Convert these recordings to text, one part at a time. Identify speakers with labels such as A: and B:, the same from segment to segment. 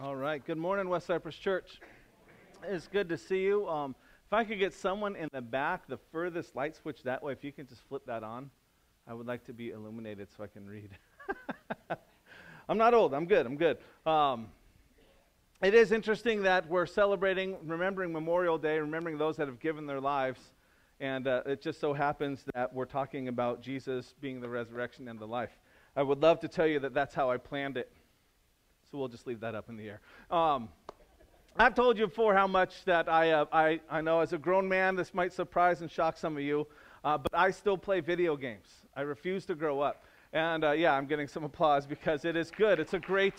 A: All right. Good morning, West Cypress Church. It's good to see you. If I could get someone in the back, the furthest light switch that way, if you can just flip that on, I would like to be illuminated so I can read. I'm not old. I'm good. It is interesting that we're celebrating, remembering Memorial Day, remembering those that have given their lives, and it just so happens that we're talking about Jesus being the resurrection and the life. I would love to tell you that that's how I planned it. So we'll just leave that up in the air. I've told you before how much that I know as a grown man, this might surprise and shock some of you, but I still play video games. I refuse to grow up. And yeah, I'm getting some applause because it is good. It's a great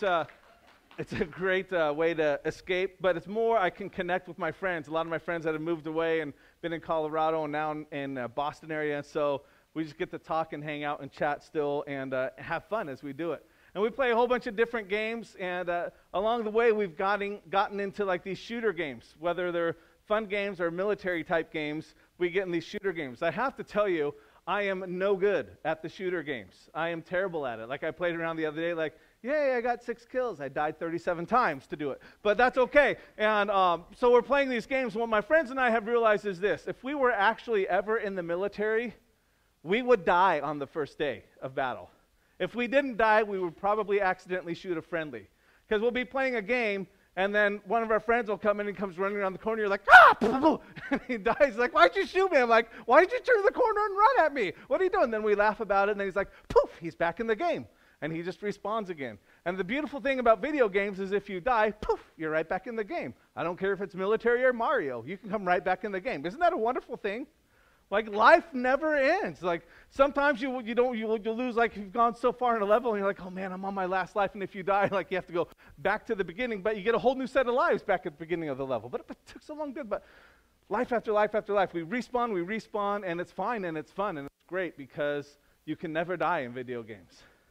A: way to escape, but it's more I can connect with my friends. A lot of my friends that have moved away and been in Colorado and now in Boston area, and so we just get to talk and hang out and chat still and have fun as we do it. And we play a whole bunch of different games, and along the way we've gotten into like these shooter games. Whether they're fun games or military-type games, we get in these shooter games. I have to tell you, I am no good at the shooter games. I am terrible at it. Like I played around the other day, like, yay, I got 6 kills. I died 37 times to do it, but that's okay. And so we're playing these games. What my friends and I have realized is this. If we were actually ever in the military, we would die on the first day of battle. If we didn't die, we would probably accidentally shoot a friendly. Because we'll be playing a game, and then one of our friends will come in and comes running around the corner. You're like, ah! And he dies. He's like, why'd you shoot me? I'm like, why did you turn the corner and run at me? What are you doing? Then we laugh about it, and then he's like, poof, he's back in the game. And he just respawns again. And the beautiful thing about video games is if you die, poof, you're right back in the game. I don't care if it's military or Mario. You can come right back in the game. Isn't that a wonderful thing? Like, life never ends. Like, sometimes you lose, like, you've gone so far in a level, and you're like, oh, man, I'm on my last life, and if you die, like, you have to go back to the beginning, but you get a whole new set of lives back at the beginning of the level. But it took so long, but life after life after life, we respawn, and it's fine, and it's fun, and it's great, because you can never die in video games.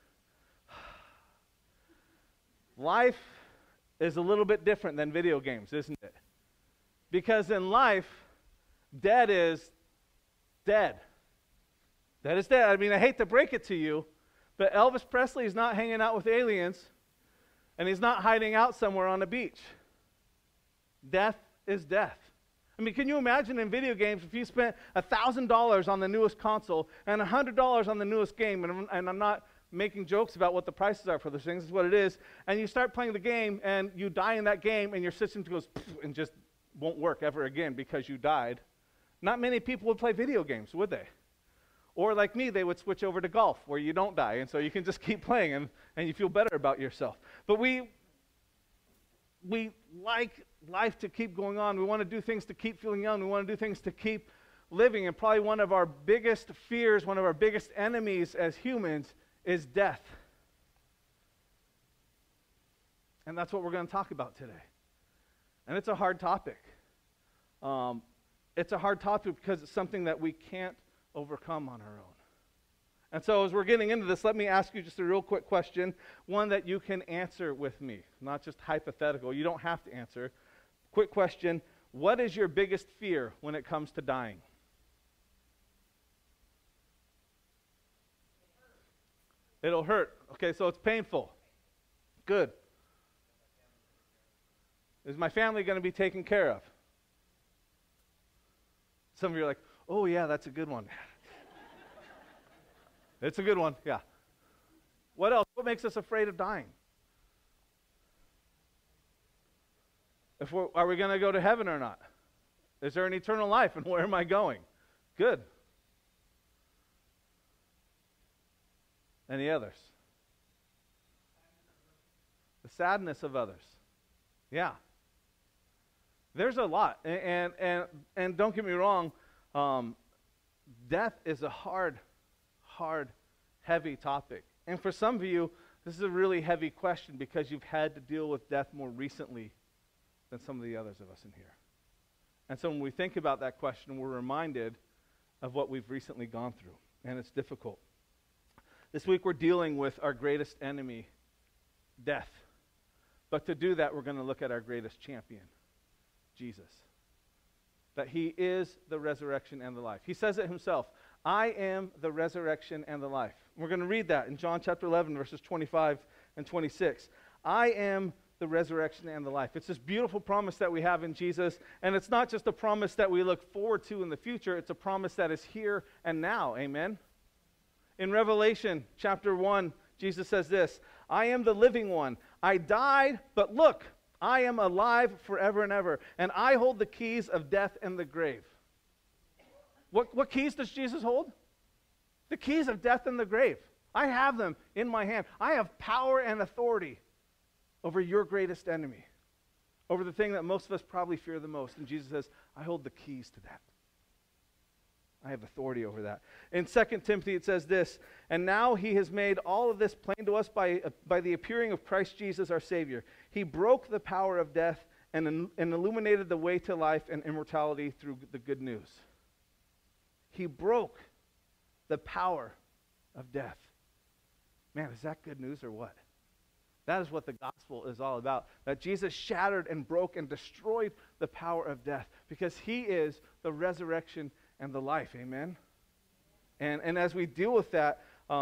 A: Life is a little bit different than video games, isn't it? Because in life, dead is dead. That is dead. I mean, I hate to break it to you, but Elvis Presley is not hanging out with aliens, and he's not hiding out somewhere on a beach. Death is death. I mean, can you imagine in video games if you spent $1,000 on the newest console and $100 on the newest game, and I'm not making jokes about what the prices are for those things, is what it is, and you start playing the game, and you die in that game, and your system goes and just won't work ever again because you died. Not many people would play video games, would they? Or like me, they would switch over to golf, where you don't die, and so you can just keep playing, and you feel better about yourself. But we like life to keep going on. We want to do things to keep feeling young. We want to do things to keep living, and probably one of our biggest fears, one of our biggest enemies as humans is death. And that's what we're going to talk about today. And it's a hard topic. It's a hard topic because it's something that we can't overcome on our own. And so as we're getting into this, let me ask you just a real quick question, one that you can answer with me, not just hypothetical. You don't have to answer. Quick question, what is your biggest fear when it comes to dying? It'll hurt. Okay, so it's painful. Good. Is my family going to be taken care of? Some of you are like, oh, yeah, that's a good one. It's a good one, yeah. What else? What makes us afraid of dying? Are we going to go to heaven or not? Is there an eternal life, and where am I going? Good. Any others? The sadness of others. Yeah. There's a lot, and don't get me wrong, death is a hard, heavy topic. And for some of you, this is a really heavy question because you've had to deal with death more recently than some of the others of us in here. And so when we think about that question, we're reminded of what we've recently gone through, and it's difficult. This week we're dealing with our greatest enemy, death. But to do that, we're going to look at our greatest champion, Jesus. That he is the resurrection and the life. He says it himself, I am the resurrection and the life. We're going to read that in John chapter 11, verses 25 and 26. I am the resurrection and the life. It's this beautiful promise that we have in Jesus, and it's not just a promise that we look forward to in the future, it's a promise that is here and now. Amen? In Revelation chapter 1, Jesus says this, I am the living one. I died, but look, I am alive forever and ever, and I hold the keys of death and the grave. What keys does Jesus hold? The keys of death and the grave. I have them in my hand. I have power and authority over your greatest enemy, over the thing that most of us probably fear the most. And Jesus says, I hold the keys to that. I have authority over that. In 2 Timothy it says this, and now he has made all of this plain to us by the appearing of Christ Jesus our Savior. He broke the power of death and illuminated the way to life and immortality through the good news. He broke the power of death. Man, is that good news or what? That is what the gospel is all about. That Jesus shattered and broke and destroyed the power of death because he is the resurrection and the life. Amen? And as we deal with that,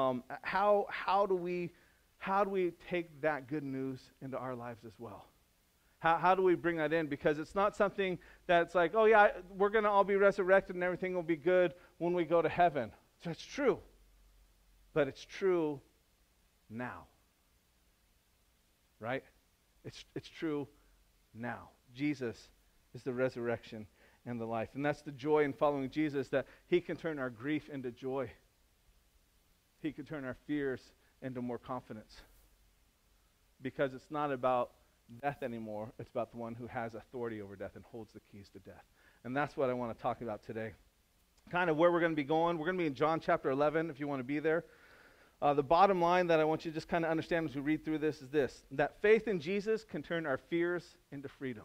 A: how do we take that good news into our lives as well? How do we bring that in? Because it's not something that's like, oh yeah, we're going to all be resurrected and everything will be good when we go to heaven. So it's true. But it's true now. Right? It's true now. Jesus is the resurrection and the life. And that's the joy in following Jesus, that he can turn our grief into joy. He can turn our fears into more confidence. Because it's not about death anymore. It's about the one who has authority over death and holds the keys to death. And that's what I want to talk about today. Kind of where we're going to be going. We're going to be in John chapter 11, if you want to be there. The bottom line that I want you to just kind of understand as we read through this is this, that faith in Jesus can turn our fears into freedom.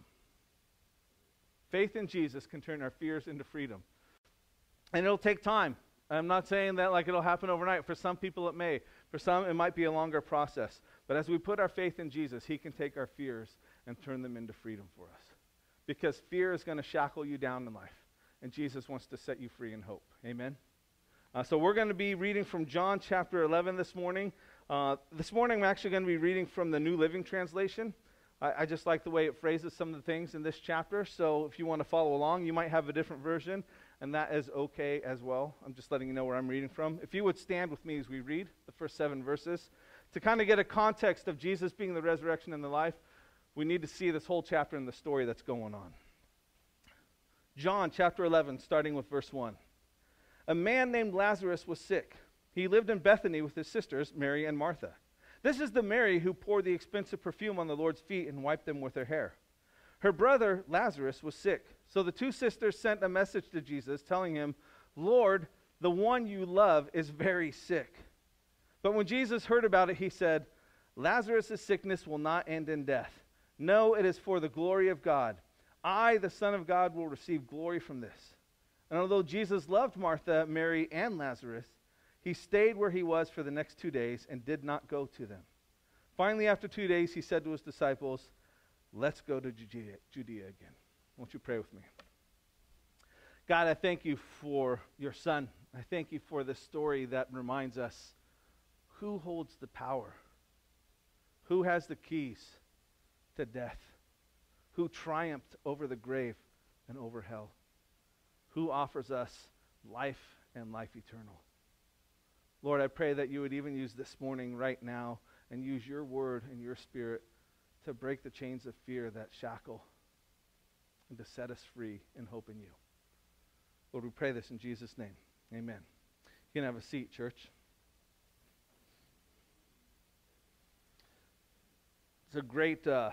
A: Faith in Jesus can turn our fears into freedom. And it'll take time. I'm not saying that like it'll happen overnight. For some people it may. For some it might be a longer process. But as we put our faith in Jesus, he can take our fears and turn them into freedom for us. Because fear is going to shackle you down in life. And Jesus wants to set you free in hope. Amen? So we're going to be reading from John chapter 11 this morning. This morning I'm actually going to be reading from the New Living Translation. I just like the way it phrases some of the things in this chapter. So if you want to follow along, you might have a different version, and that is okay as well. I'm just letting you know where I'm reading from. If you would stand with me as we read the first 7 verses. To kind of get a context of Jesus being the resurrection and the life, we need to see this whole chapter and the story that's going on. John chapter 11, starting with verse 1. A man named Lazarus was sick. He lived in Bethany with his sisters, Mary and Martha. This is the Mary who poured the expensive perfume on the Lord's feet and wiped them with her hair. Her brother, Lazarus, was sick. So the 2 sisters sent a message to Jesus telling him, Lord, the one you love is very sick. But when Jesus heard about it, he said, Lazarus' sickness will not end in death. No, it is for the glory of God. I, the Son of God, will receive glory from this. And although Jesus loved Martha, Mary, and Lazarus, he stayed where he was for the next 2 days and did not go to them. Finally, after 2 days, he said to his disciples, let's go to Judea again. Won't you pray with me? God, I thank you for your Son. I thank you for this story that reminds us who holds the power, who has the keys to death, who triumphed over the grave and over hell, who offers us life and life eternal. Lord, I pray that you would even use this morning right now and use your word and your spirit to break the chains of fear that shackle and to set us free in hope in you. Lord, we pray this in Jesus' name. Amen. You can have a seat, church. It's a great, I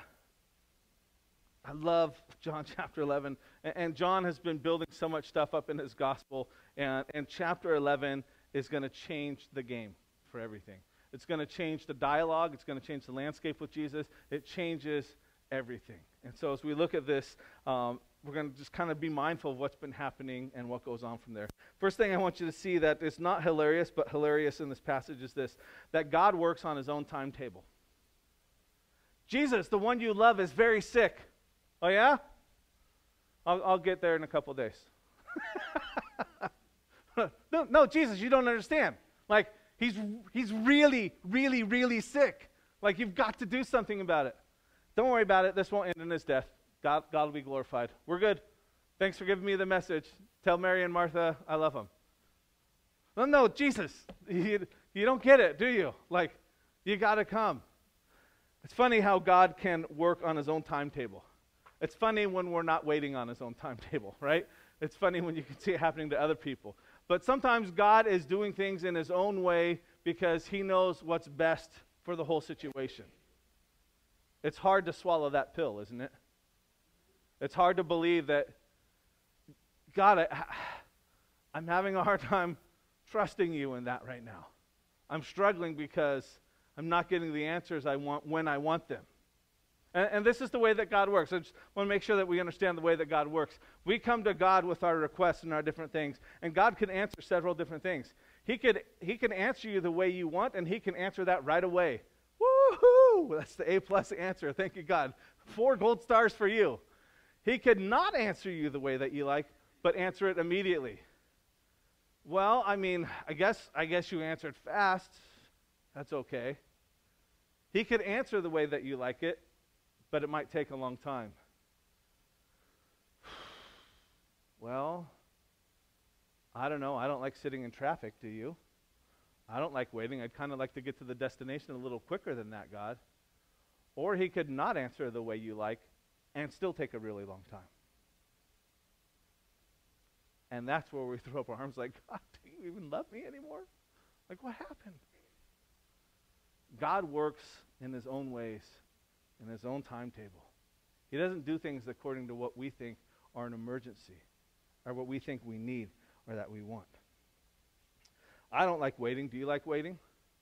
A: love John chapter 11. And John has been building so much stuff up in his gospel. And chapter 11 is going to change the game for everything. It's going to change the dialogue. It's going to change the landscape with Jesus. It changes everything. And so as we look at this, we're going to just kind of be mindful of what's been happening and what goes on from there. First thing I want you to see that is not hilarious, but hilarious in this passage is this, that God works on his own timetable. Jesus, the one you love, is very sick. Oh, yeah? I'll get there in a couple days. No, Jesus, you don't understand. Like, he's really, really, really sick. Like, you've got to do something about it. Don't worry about it. This won't end in his death. God will be glorified. We're good. Thanks for giving me the message. Tell Mary and Martha I love them. No, Jesus, you don't get it, do you? Like, you got to come. It's funny how God can work on his own timetable. It's funny when we're not waiting on his own timetable, right? It's funny when you can see it happening to other people. But sometimes God is doing things in his own way because he knows what's best for the whole situation. It's hard to swallow that pill, isn't it? It's hard to believe that, God, I'm having a hard time trusting you in that right now. I'm struggling because I'm not getting the answers I want when I want them. And this is the way that God works. I just want to make sure that we understand the way that God works. We come to God with our requests and our different things, and God can answer several different things. He can answer you the way you want, and he can answer that right away. Woo-hoo! That's the A+ answer. Thank you, God. 4 gold stars for you. He could not answer you the way that you like, but answer it immediately. Well, I mean, I guess you answered fast. That's okay. He could answer the way that you like it, but it might take a long time. Well, I don't know. I don't like sitting in traffic, do you? I don't like waiting. I'd kind of like to get to the destination a little quicker than that, God. Or he could not answer the way you like and still take a really long time. And that's where we throw up our arms like, God, do you even love me anymore? Like, what happened? God works in his own ways, in his own timetable. He doesn't do things according to what we think are an emergency or what we think we need or that we want. I don't like waiting. Do you like waiting?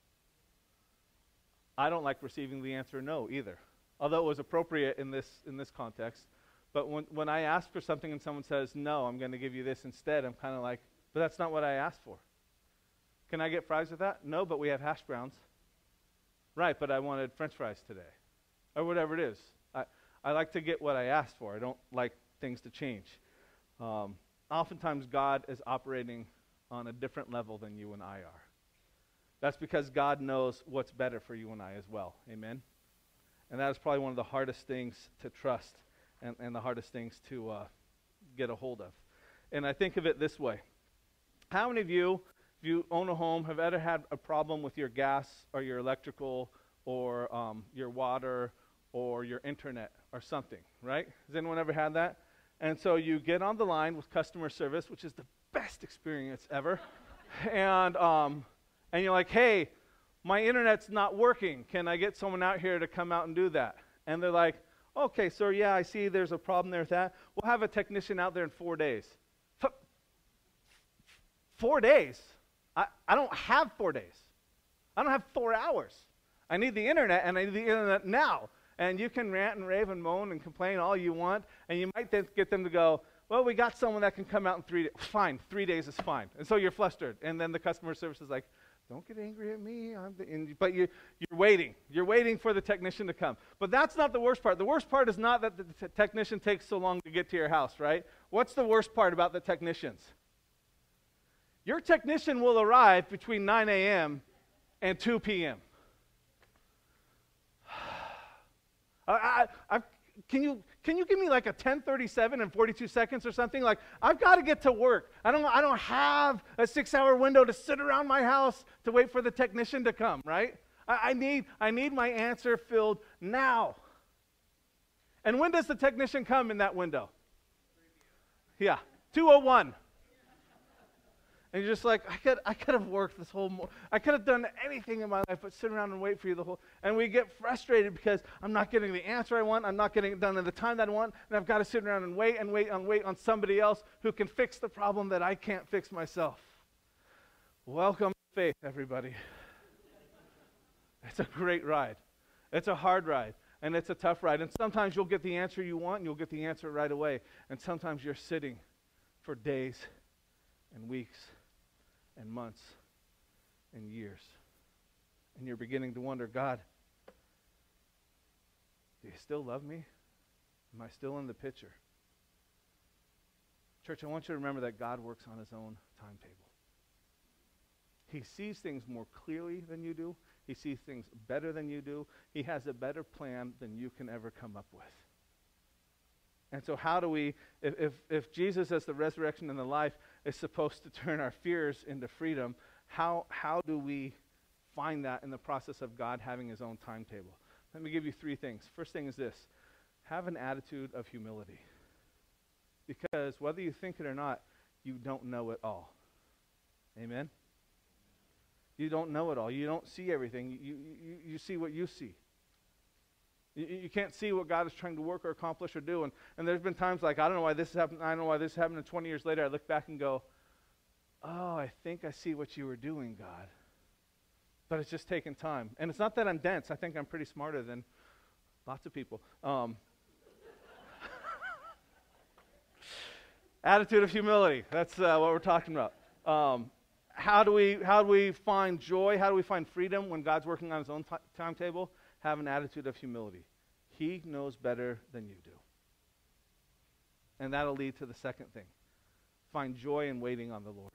A: I don't like receiving the answer no either, although it was appropriate in this context. But when I ask for something and someone says, no, I'm going to give you this instead, I'm kind of like, but that's not what I asked for. Can I get fries with that? No, but we have hash browns. Right, but I wanted French fries today. Or whatever it is. I like to get what I asked for. I don't like things to change. Oftentimes God is operating on a different level than you and I are. That's because God knows what's better for you and I as well. Amen? And that is probably one of the hardest things to trust and the hardest things to get a hold of. And I think of it this way. How many of you, if you own a home, have ever had a problem with your gas or your electrical or your water or your internet or something, right? Has anyone ever had that? And so you get on the line with customer service, which is the best experience ever. And you're like, hey, my internet's not working. Can I get someone out here to come out and do that? And they're like, okay, sir, yeah, I see there's a problem there with that. We'll have a technician out there in 4 days. 4 days? I don't have 4 days. I don't have 4 hours. I need the internet, and I need the internet now. And you can rant and rave and moan and complain all you want, and you might then get them to go, well, we got someone that can come out in 3 days. Fine, 3 days is fine. And so you're flustered. And then the customer service is like, don't get angry at me. But you're waiting. You're waiting for the technician to come. But that's not the worst part. The worst part is not that the technician takes so long to get to your house, right? What's the worst part about the technicians? Your technician will arrive between 9 a.m. and 2 p.m. Can you give me like a 10:37 and 42 seconds or something? Like, I've got to get to work. I don't have a 6-hour window to sit around my house to wait for the technician to come, right? I need my answer filled now. And when does the technician come in that window? Yeah, 2:01. And you're just like, I could have worked this whole I could have done anything in my life but sit around and wait for you the whole. And we get frustrated because I'm not getting the answer I want. I'm not getting it done in the time that I want. And I've got to sit around and wait on somebody else who can fix the problem that I can't fix myself. Welcome to faith, everybody. It's a great ride. It's a hard ride. And it's a tough ride. And sometimes you'll get the answer you want and you'll get the answer right away. And sometimes you're sitting for days and weeks and months and years. And you're beginning to wonder, God, do you still love me? Am I still in the picture? Church, I want you to remember that God works on his own timetable. He sees things more clearly than you do. He sees things better than you do. He has a better plan than you can ever come up with. And so how do we, if Jesus as the resurrection and the life is supposed to turn our fears into freedom, how do we find that in the process of God having his own timetable? Let me give you 3 things. First thing is this: have an attitude of humility. Because whether you think it or not, you don't know it all. Amen? You don't know it all. You don't see everything. You see what you see. You can't see what God is trying to work or accomplish or do. And there's been times like, I don't know why this happened. I don't know why this happened. And 20 years later, I look back and go, oh, I think I see what you were doing, God. But it's just taken time. And it's not that I'm dense. I think I'm pretty smarter than lots of people. Attitude of humility. That's what we're talking about. How do we find joy? How do we find freedom when God's working on his own timetable? Have an attitude of humility. He knows better than you do. And that'll lead to the second thing. Find joy in waiting on the Lord.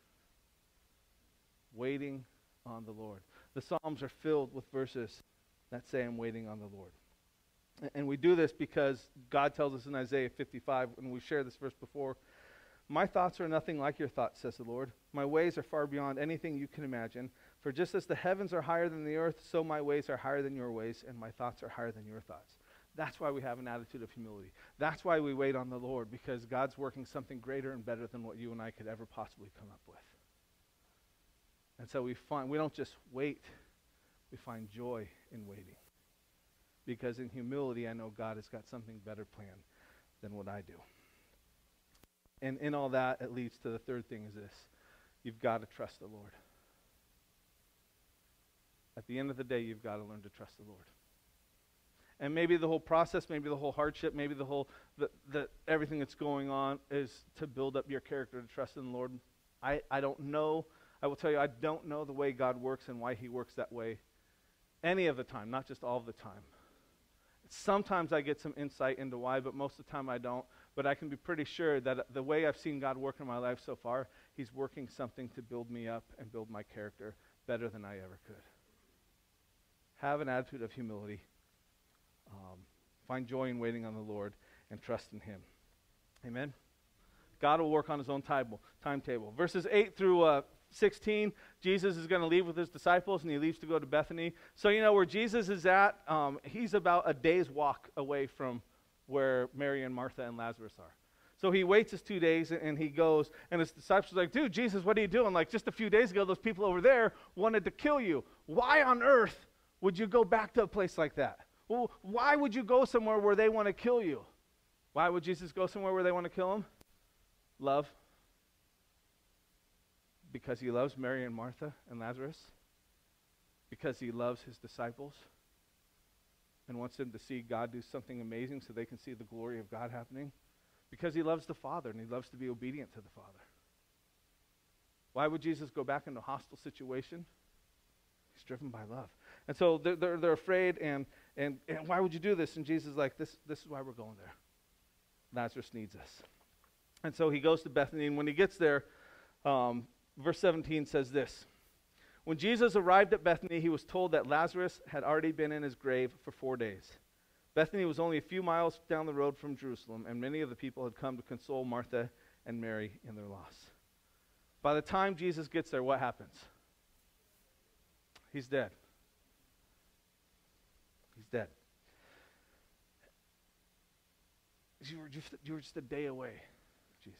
A: Waiting on the Lord. The Psalms are filled with verses that say, I'm waiting on the Lord. And we do this because God tells us in Isaiah 55, and we shared this verse before, my thoughts are nothing like your thoughts, says the Lord. My ways are far beyond anything you can imagine. For just as the heavens are higher than the earth, so my ways are higher than your ways, and my thoughts are higher than your thoughts. That's why we have an attitude of humility. That's why we wait on the Lord, because God's working something greater and better than what you and I could ever possibly come up with. And so we don't just wait, we find joy in waiting. Because in humility, I know God has got something better planned than what I do. And in all that, it leads to the third thing is this. You've got to trust the Lord. At the end of the day, you've got to learn to trust the Lord. And maybe the whole process, maybe the whole hardship, maybe the whole, everything that's going on is to build up your character to trust in the Lord. I don't know. I will tell you, I don't know the way God works and why he works that way any of the time, not just all of the time. Sometimes I get some insight into why, but most of the time I don't. But I can be pretty sure that the way I've seen God work in my life so far, he's working something to build me up and build my character better than I ever could. Have an attitude of humility. Find joy in waiting on the Lord and trust in him. Amen? God will work on his own timetable. Verses 8 through 16, Jesus is going to leave with his disciples, and he leaves to go to Bethany. So you know where Jesus is at, he's about a day's walk away from where Mary and Martha and Lazarus are. So he waits his 2 days, and he goes, and his disciples are like, dude, Jesus, what are you doing? Like, just a few days ago, those people over there wanted to kill you. Why on earth would you go back to a place like that? Well, why would you go somewhere where they want to kill you? Why would Jesus go somewhere where they want to kill him? Love. Because he loves Mary and Martha and Lazarus. Because he loves his disciples and wants them to see God do something amazing so they can see the glory of God happening. Because he loves the Father and he loves to be obedient to the Father. Why would Jesus go back into a hostile situation? He's driven by love. And so they're afraid, and why would you do this? And Jesus is like, this is why we're going there. Lazarus needs us. And so he goes to Bethany, and when he gets there, verse 17 says this. When Jesus arrived at Bethany, he was told that Lazarus had already been in his grave for 4 days. Bethany was only a few miles down the road from Jerusalem, and many of the people had come to console Martha and Mary in their loss. By the time Jesus gets there, what happens? He's dead. He's dead. You were just a day away, Jesus.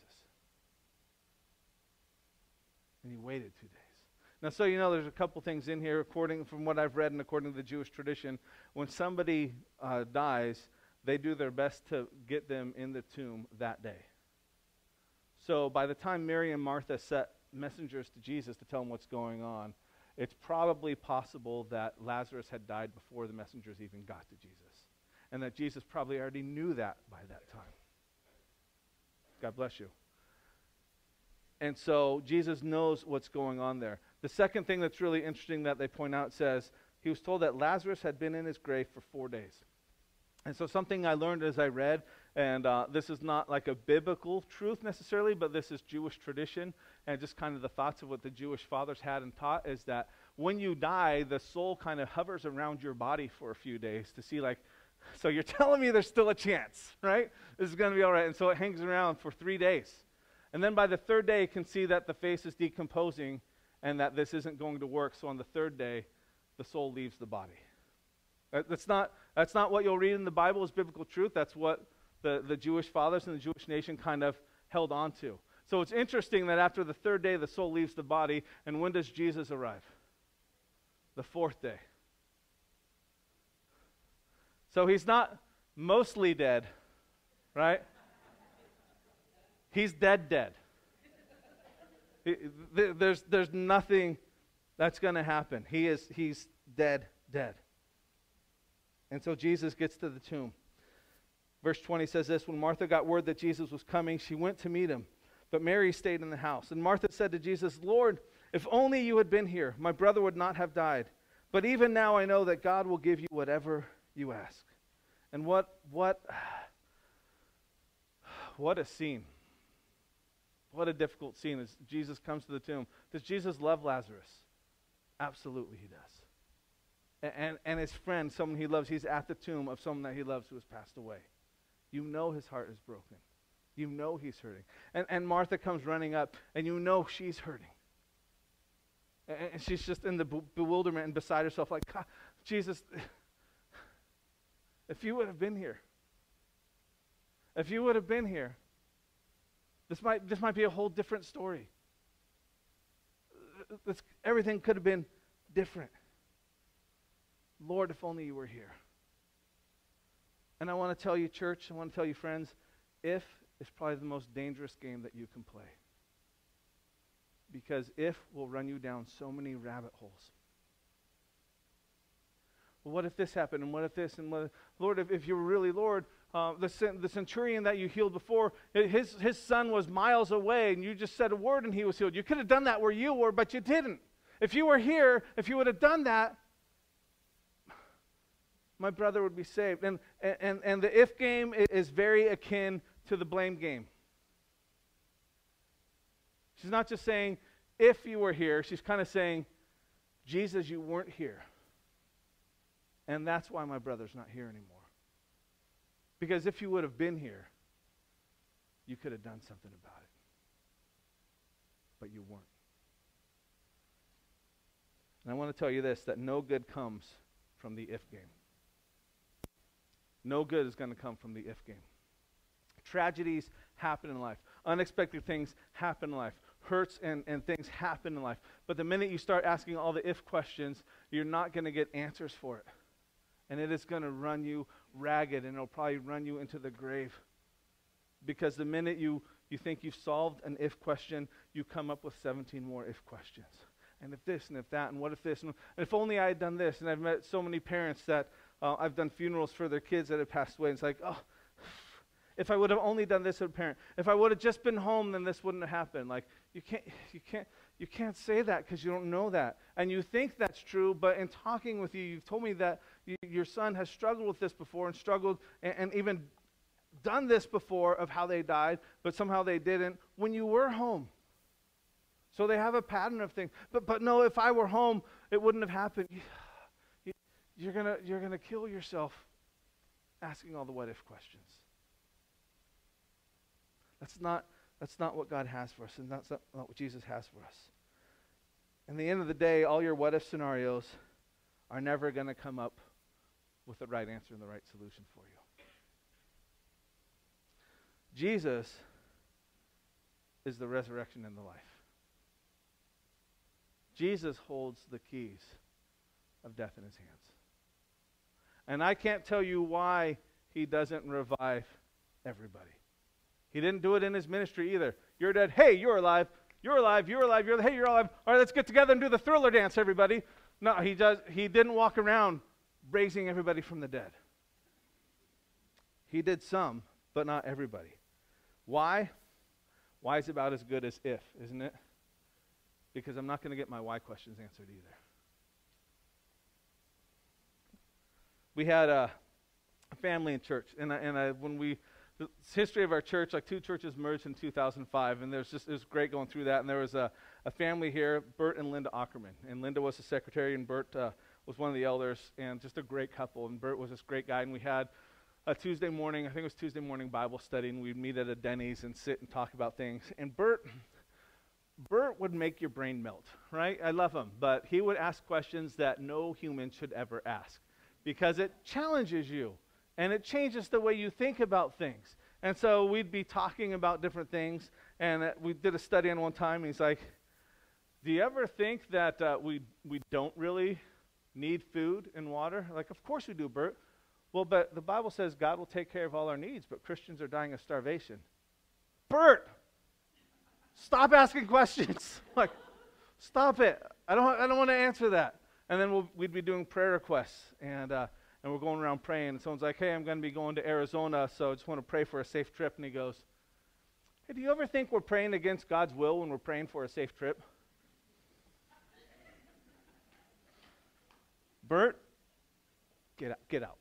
A: And you waited 2 days. Now, so you know, there's a couple things in here, according from what I've read and according to the Jewish tradition. When somebody dies, they do their best to get them in the tomb that day. So by the time Mary and Martha sent messengers to Jesus to tell him what's going on, it's probably possible that Lazarus had died before the messengers even got to Jesus. And that Jesus probably already knew that by that time. God bless you. And so Jesus knows what's going on there. The second thing that's really interesting that they point out says, he was told that Lazarus had been in his grave for 4 days. And so something I learned as I read, and this is not like a biblical truth necessarily, but this is Jewish tradition, and just kind of the thoughts of what the Jewish fathers had and taught, is that when you die, the soul kind of hovers around your body for a few days to see, like, so you're telling me there's still a chance, right? This is going to be all right. And so it hangs around for 3 days. And then by the third day, it can see that the face is decomposing and that this isn't going to work. So on the third day, the soul leaves the body. That's not what you'll read in the Bible as biblical truth. That's what the Jewish fathers and the Jewish nation kind of held on to. So it's interesting that after the third day, the soul leaves the body. And when does Jesus arrive? The fourth day. So he's not mostly dead, right? He's dead. There's nothing that's going to happen. He's dead. And so Jesus gets to the tomb. Verse 20 says this, when Martha got word that Jesus was coming, she went to meet him. But Mary stayed in the house. And Martha said to Jesus, Lord, if only you had been here, my brother would not have died. But even now I know that God will give you whatever you ask. And what a scene. What a difficult scene as Jesus comes to the tomb. Does Jesus love Lazarus? Absolutely he does. And his friend, someone he loves, he's at the tomb of someone that he loves who has passed away. You know his heart is broken. You know he's hurting. And Martha comes running up, and you know she's hurting. And she's just in the bewilderment and beside herself like, God, Jesus, if you would have been here. If you would have been here, this might be a whole different story. Everything could have been different. Lord, if only you were here. And I want to tell you, church, I want to tell you, friends, if is probably the most dangerous game that you can play. Because if will run you down so many rabbit holes. Well, what if this happened? And what if this? And what, Lord, if you were really Lord, the centurion that you healed before, his son was miles away, and you just said a word and he was healed. You could have done that where you were, but you didn't. If you were here, if you would have done that, my brother would be saved. And the if game is very akin to the blame game. She's not just saying, if you were here, she's kind of saying, Jesus, you weren't here. And that's why my brother's not here anymore. Because if you would have been here, you could have done something about it. But you weren't. And I want to tell you this, that no good comes from the if game. No good is going to come from the if game. Tragedies happen in life. Unexpected things happen in life. Hurts and things happen in life. But the minute you start asking all the if questions, you're not going to get answers for it. And it is going to run you ragged, and it'll probably run you into the grave. Because the minute you think you've solved an if question, you come up with 17 more if questions. And if this, and if that, and what if this, and if only I had done this. And I've met so many parents that I've done funerals for their kids that have passed away. And it's like, oh, if I would have only done this as a parent. If I would have just been home, then this wouldn't have happened. Like, you can't say that because you don't know that. And you think that's true, but in talking with you, you've told me that your son has struggled with this before and struggled and even done this before of how they died, but somehow they didn't when you were home. So they have a pattern of things. But no, if I were home, it wouldn't have happened. You're gonna kill yourself asking all the what if questions. That's not what God has for us, and that's not what Jesus has for us. In the end of the day, all your what if scenarios are never going to come up with the right answer and the right solution for you. Jesus is the resurrection and the life. Jesus holds the keys of death in his hands. And I can't tell you why he doesn't revive everybody. He didn't do it in his ministry either. You're dead. Hey, you're alive. You're alive. You're alive. Hey, you're alive. All right, let's get together and do the Thriller dance, everybody. No, he didn't walk around raising everybody from the dead. He did some, but not everybody. Why? Why is about as good as if, isn't it? Because I'm not going to get my why questions answered either. We had a family in church, and when we the history of our church, like 2 churches merged in 2005, and it was great going through that. And there was a family here, Bert and Linda Ackerman. And Linda was the secretary, and Bert was one of the elders, and just a great couple. And Bert was this great guy, and we had a Tuesday morning, I think it was Tuesday morning Bible study, and we'd meet at a Denny's and sit and talk about things. And Bert would make your brain melt, right? I love him, but he would ask questions that no human should ever ask because it challenges you and it changes the way you think about things. And so we'd be talking about different things, and we did a study on one time, and he's like, do you ever think that we don't really need food and water? Like, of course we do, Bert. Well, but the Bible says God will take care of all our needs, but Christians are dying of starvation. Bert! Stop asking questions. Like, stop it. I don't want to answer that. And then we'd be doing prayer requests, and we're going around praying. And someone's like, hey, I'm going to be going to Arizona, so I just want to pray for a safe trip. And he goes, hey, do you ever think we're praying against God's will when we're praying for a safe trip? Bert, get out.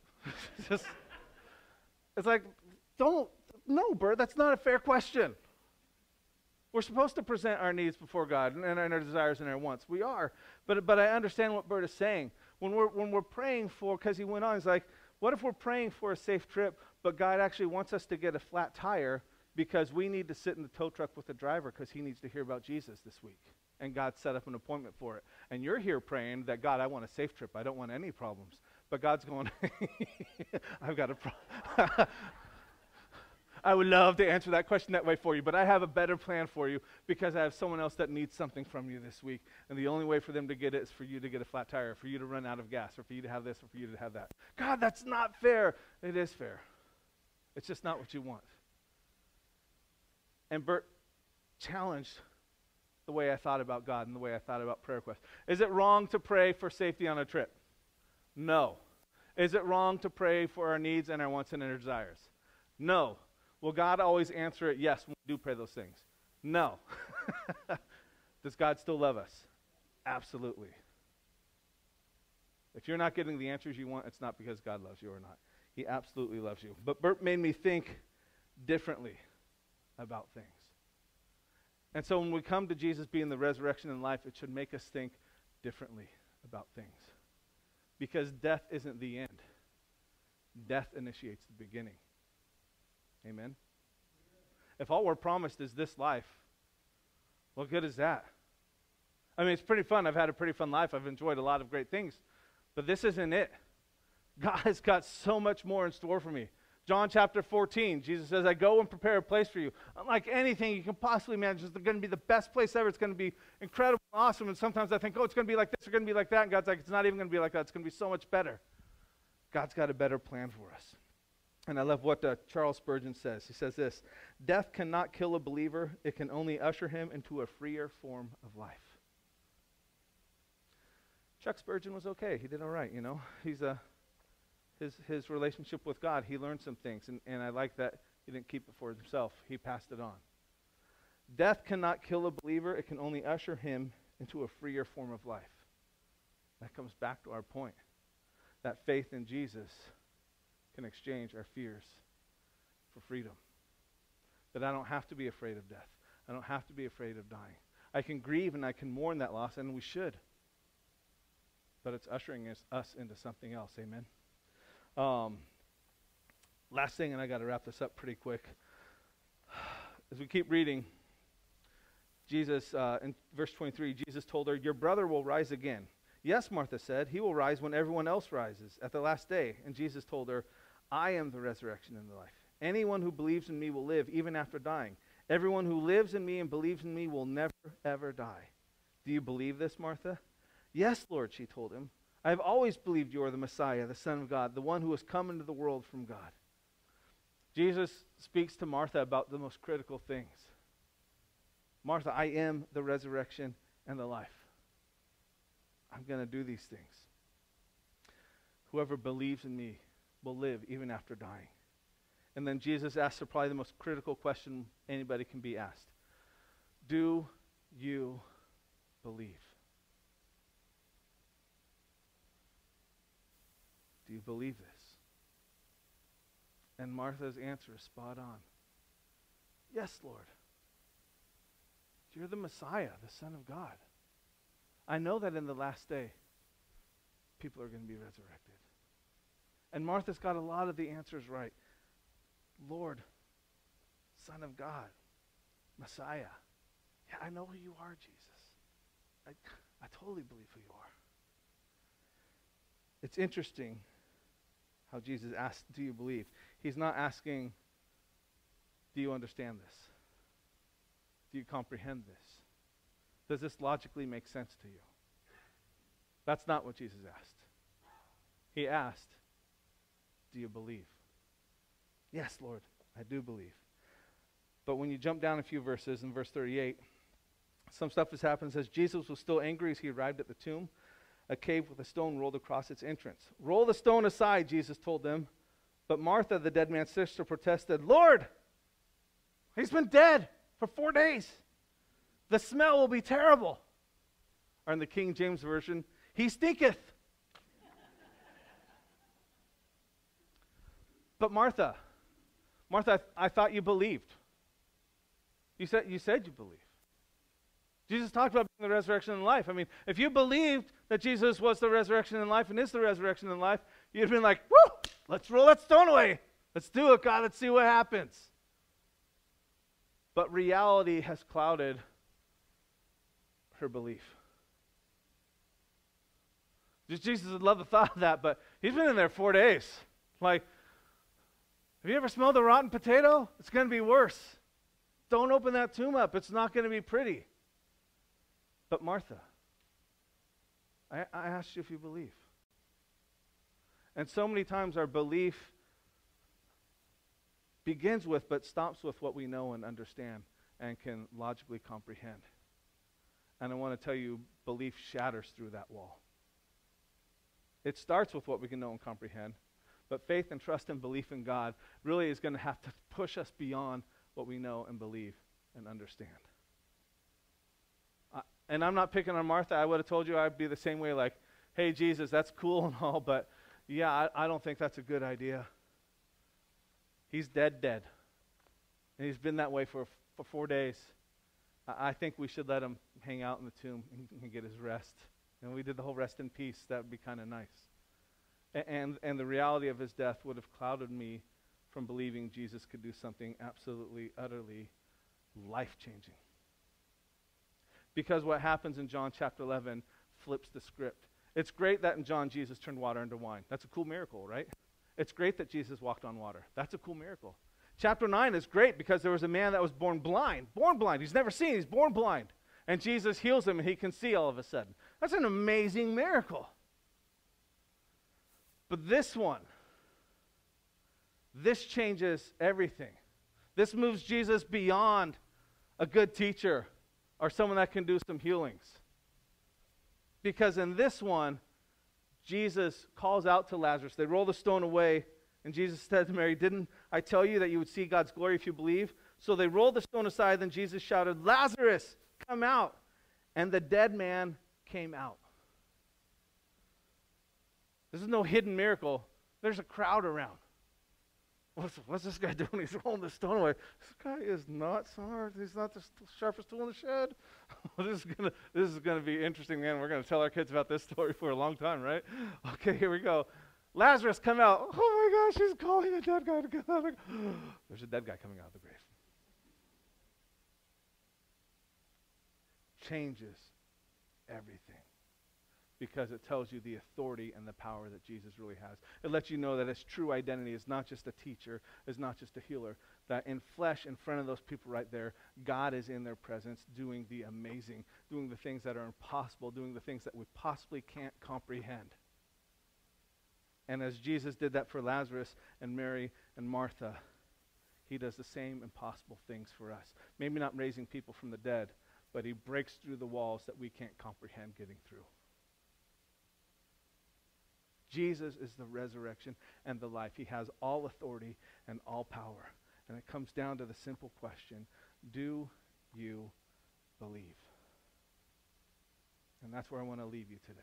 A: It's like, no, Bert, that's not a fair question. We're supposed to present our needs before God and our desires and our wants. We are. But I understand what Bert is saying. When we're praying for, because he went on, he's like, what if we're praying for a safe trip, but God actually wants us to get a flat tire because we need to sit in the tow truck with the driver because he needs to hear about Jesus this week. And God set up an appointment for it. And you're here praying that, God, I want a safe trip. I don't want any problems. But God's going, I've got a problem. I would love to answer that question that way for you, but I have a better plan for you because I have someone else that needs something from you this week. And the only way for them to get it is for you to get a flat tire, for you to run out of gas, or for you to have this, or for you to have that. God, that's not fair. It is fair. It's just not what you want. And Bert challenged the way I thought about God and the way I thought about prayer requests. Is it wrong to pray for safety on a trip? No. Is it wrong to pray for our needs and our wants and our desires? No. Will God always answer it? Yes, when we do pray those things. No. Does God still love us? Absolutely. If you're not getting the answers you want, it's not because God loves you or not. He absolutely loves you. But Bert made me think differently about things. And so when we come to Jesus being the resurrection and life, it should make us think differently about things. Because death isn't the end. Death initiates the beginning. Amen? If all we're promised is this life, what good is that? I mean, it's pretty fun. I've had a pretty fun life. I've enjoyed a lot of great things. But this isn't it. God has got so much more in store for me. John chapter 14, Jesus says, I go and prepare a place for you. Unlike anything you can possibly imagine, it's going to be the best place ever. It's going to be incredible and awesome. And sometimes I think, it's going to be like this, it's going to be like that. And God's like, it's not even going to be like that. It's going to be so much better. God's got a better plan for us. And I love what Charles Spurgeon says. He says this, death cannot kill a believer. It can only usher him into a freer form of life. Chuck Spurgeon was okay. He did all right, you know. His relationship with God, he learned some things. And I like that he didn't keep it for himself. He passed it on. Death cannot kill a believer. It can only usher him into a freer form of life. That comes back to our point. That faith in Jesus can exchange our fears for freedom. That I don't have to be afraid of death. I don't have to be afraid of dying. I can grieve and I can mourn that loss, and we should. But it's ushering us into something else. Amen. Last thing, and I got to wrap this up pretty quick. As we keep reading, Jesus, in verse 23, Jesus told her, your brother will rise again. Yes, Martha said, he will rise when everyone else rises at the last day. And Jesus told her, I am the resurrection and the life. Anyone who believes in me will live even after dying. Everyone who lives in me and believes in me will never, ever die. Do you believe this, Martha? Yes, Lord, she told him. I have always believed you are the Messiah, the Son of God, the one who has come into the world from God. Jesus speaks to Martha about the most critical things. Martha, I am the resurrection and the life. I'm going to do these things. Whoever believes in me will live even after dying. And then Jesus asks her probably the most critical question anybody can be asked. Do you believe? Do you believe this? And Martha's answer is spot on. Yes, Lord. You're the Messiah, the Son of God. I know that in the last day, people are going to be resurrected. And Martha's got a lot of the answers right. Lord, Son of God, Messiah. Yeah, I know who you are, Jesus. I totally believe who you are. It's interesting how Jesus asked, do you believe? He's not asking, do you understand this? Do you comprehend this? Does this logically make sense to you? That's not what Jesus asked. He asked, do you believe? Yes, Lord, I do believe. But when you jump down a few verses, in verse 38, some stuff has happened. It says, Jesus was still angry as he arrived at the tomb. A cave with a stone rolled across its entrance. Roll the stone aside, Jesus told them. But Martha, the dead man's sister, protested, Lord, he's been dead for 4 days. The smell will be terrible. Or in the King James Version, he stinketh. But Martha, I thought you believed. You said you believe. Jesus talked about being the resurrection and life. I mean, if you believed that Jesus was the resurrection and life and is the resurrection and life, you'd have been like, woo, let's roll that stone away. Let's do it, God. Let's see what happens. But reality has clouded her belief. Jesus would love the thought of that, but he's been in there 4 days. Like, have you ever smelled a rotten potato? It's going to be worse. Don't open that tomb up. It's not going to be pretty. But Martha, I asked you if you believe. And so many times our belief begins with but stops with what we know and understand and can logically comprehend. And I want to tell you, belief shatters through that wall. It starts with what we can know and comprehend, but faith and trust and belief in God really is going to have to push us beyond what we know and believe and understand. And I'm not picking on Martha. I would have told you I'd be the same way, like, hey, Jesus, that's cool and all, but yeah, I don't think that's a good idea. He's dead. And he's been that way for 4 days. I think we should let him hang out in the tomb and get his rest. And we did the whole rest in peace. That would be kind of nice. And the reality of his death would have clouded me from believing Jesus could do something absolutely, utterly life-changing. Because what happens in John chapter 11 flips the script. It's great that in John Jesus turned water into wine. That's a cool miracle, right? It's great that Jesus walked on water. That's a cool miracle. Chapter 9 is great because there was a man that was born blind. Born blind. He's never seen. He's born blind. And Jesus heals him and he can see all of a sudden. That's an amazing miracle. But this one, this changes everything. This moves Jesus beyond a good teacher or someone that can do some healings. Because in this one, Jesus calls out to Lazarus. They roll the stone away, and Jesus said to Mary, didn't I tell you that you would see God's glory if you believe? So they rolled the stone aside, then Jesus shouted, Lazarus, come out. And the dead man came out. This is no hidden miracle. There's a crowd around. What's this guy doing? He's rolling the stone away. This guy is not smart. He's not the sharpest tool in the shed. This is gonna be interesting, man. We're gonna tell our kids about this story for a long time, right? Okay, here we go. Lazarus, come out. Oh my gosh, he's calling a dead guy to come out. There's a dead guy coming out of the grave. Changes everything. Because it tells you the authority and the power that Jesus really has. It lets you know that his true identity is not just a teacher, is not just a healer, that in flesh, in front of those people right there, God is in their presence doing the amazing, doing the things that are impossible, doing the things that we possibly can't comprehend. And as Jesus did that for Lazarus and Mary and Martha, he does the same impossible things for us. Maybe not raising people from the dead, but he breaks through the walls that we can't comprehend getting through. Jesus is the resurrection and the life. He has all authority and all power. And it comes down to the simple question, do you believe? And that's where I want to leave you today.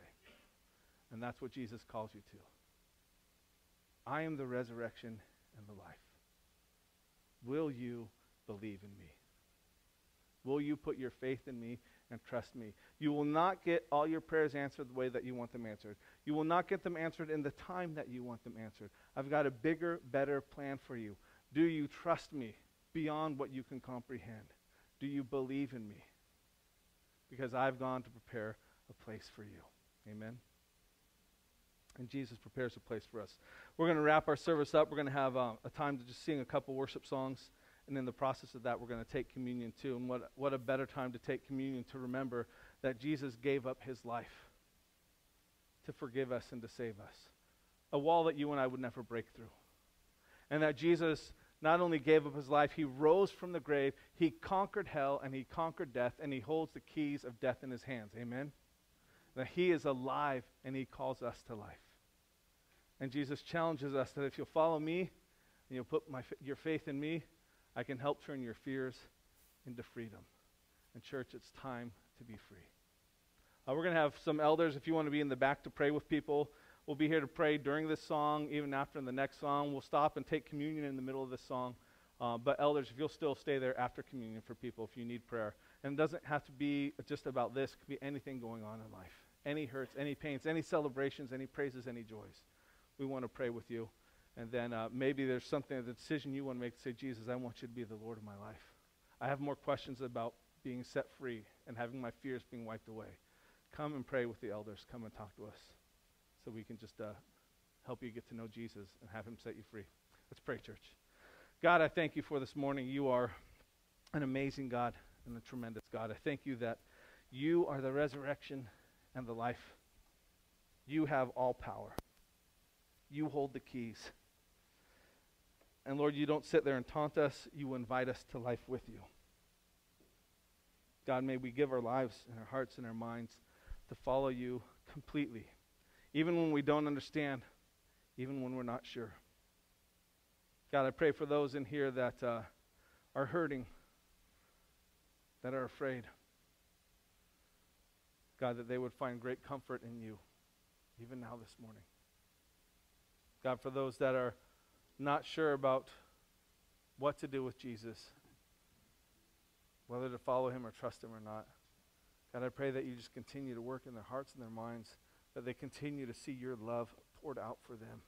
A: And that's what Jesus calls you to. I am the resurrection and the life. will you believe in me? Will you put your faith in me and trust me? You will not get all your prayers answered the way that you want them answered. You will not get them answered in the time that you want them answered. I've got a bigger, better plan for you. Do you trust me beyond what you can comprehend? Do you believe in me? Because I've gone to prepare a place for you. Amen? And Jesus prepares a place for us. We're going to wrap our service up. We're going to have a time to just sing a couple worship songs. And in the process of that, we're going to take communion too. And what a better time to take communion, to remember that Jesus gave up his life to forgive us and to save us. A wall that you and I would never break through. And that Jesus not only gave up his life, he rose from the grave, he conquered hell, and he conquered death, and he holds the keys of death in his hands. Amen? That he is alive, and he calls us to life. And Jesus challenges us that if you'll follow me, and you'll put your faith in me, I can help turn your fears into freedom. And church, it's time to be free. We're going to have some elders, if you want to be in the back to pray with people. We'll be here to pray during this song, even after the next song. We'll stop and take communion in the middle of this song. But elders, if you'll still stay there after communion for people if you need prayer. And it doesn't have to be just about this. It could be anything going on in life. Any hurts, any pains, any celebrations, any praises, any joys. We want to pray with you. And then maybe there's something, the decision you want to make to say, Jesus, I want you to be the Lord of my life. I have more questions about being set free and having my fears being wiped away. Come and pray with the elders. Come and talk to us so we can just help you get to know Jesus and have him set you free. Let's pray, church. God, I thank you for this morning. You are an amazing God and a tremendous God. I thank you that you are the resurrection and the life. You have all power. You hold the keys. And Lord, you don't sit there and taunt us. You invite us to life with you. God, may we give our lives and our hearts and our minds to follow you completely. Even when we don't understand, even when we're not sure. God, I pray for those in here that are hurting, that are afraid. God, that they would find great comfort in you, even now this morning. God, for those that are not sure about what to do with Jesus, whether to follow him or trust him or not, God, I pray that you just continue to work in their hearts and their minds, that they continue to see your love poured out for them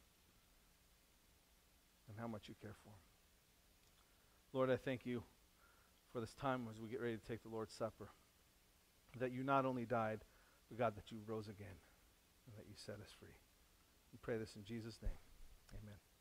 A: and how much you care for them. Lord, I thank you for this time as we get ready to take the Lord's Supper, that you not only died, but God, that you rose again and that you set us free. We pray this in Jesus' name. Amen.